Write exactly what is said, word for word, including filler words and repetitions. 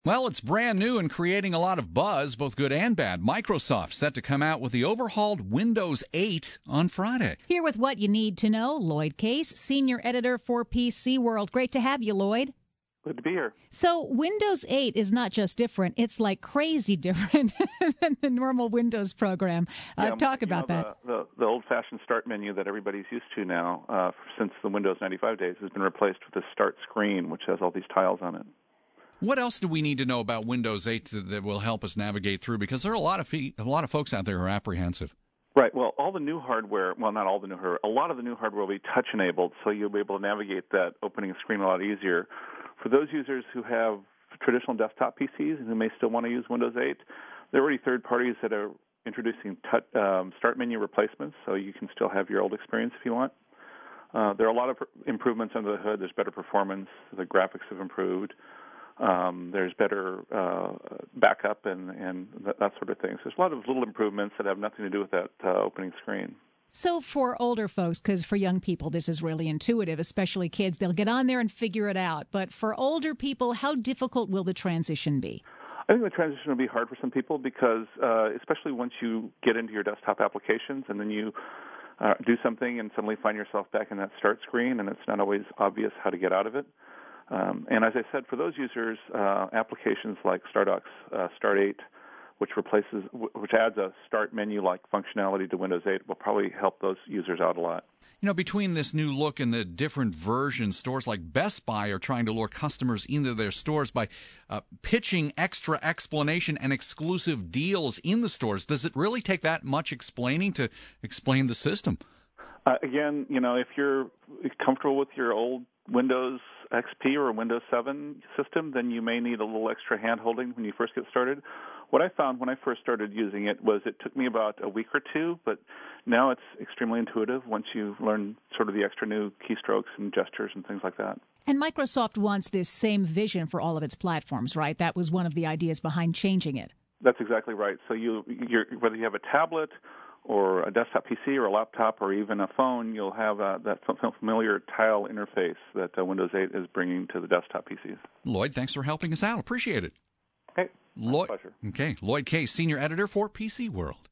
Well, it's brand new and creating a lot of buzz, both good and bad. Microsoft set to come out with the overhauled Windows eight on Friday. Here with what you need to know, Lloyd Case, senior editor for P C World. Great to have you, Lloyd. Good to be here. So Windows eight is not just different, it's like crazy different than the normal Windows program. Uh, yeah, talk about know, that. The, the, the old-fashioned start menu that everybody's used to now uh, since the Windows ninety-five days has been replaced with a start screen, which has all these tiles on it. What else do we need to know about Windows eight that will help us navigate through? Because there are a lot of fe- a lot of folks out there who are apprehensive. Right. Well, all the new hardware, well, not all the new hardware, a lot of the new hardware will be touch-enabled, so you'll be able to navigate that opening screen a lot easier. For those users who have traditional desktop P Cs and who may still want to use Windows eight, there are already third parties that are introducing touch, um, start menu replacements, so you can still have your old experience if you want. Uh, there are a lot of improvements under the hood. There's better performance. The graphics have improved. Um, there's better uh, backup and, and that, that sort of thing. So there's a lot of little improvements that have nothing to do with that uh, opening screen. So for older folks, because for young people this is really intuitive, especially kids, they'll get on there and figure it out. But for older people, how difficult will the transition be? I think the transition will be hard for some people because, uh, especially once you get into your desktop applications and then you uh, do something and suddenly find yourself back in that start screen and it's not always obvious how to get out of it. Um, and as I said, for those users, uh, applications like StarDocs, uh, Start eight, which replaces, which adds a start menu-like functionality to Windows eight, will probably help those users out a lot. You know, between this new look and the different versions, stores like Best Buy are trying to lure customers into their stores by uh, pitching extra explanation and exclusive deals in the stores. Does it really take that much explaining to explain the system? Uh, again, you know, if you're comfortable with your old Windows X P or a Windows seven system, then you may need a little extra hand-holding when you first get started. What I found when I first started using it was it took me about a week or two, but now it's extremely intuitive once you learn sort of the extra new keystrokes and gestures and things like that. And Microsoft wants this same vision for all of its platforms, right? That was one of the ideas behind changing it. That's exactly right. So you, you're, whether you have a tablet or a desktop P C or a laptop or even a phone, you'll have uh, that familiar tile interface that uh, Windows eight is bringing to the desktop P Cs. Lloyd, thanks for helping us out. Appreciate it. Okay. Lloyd, My pleasure. Okay. Lloyd Case, senior editor for P C World.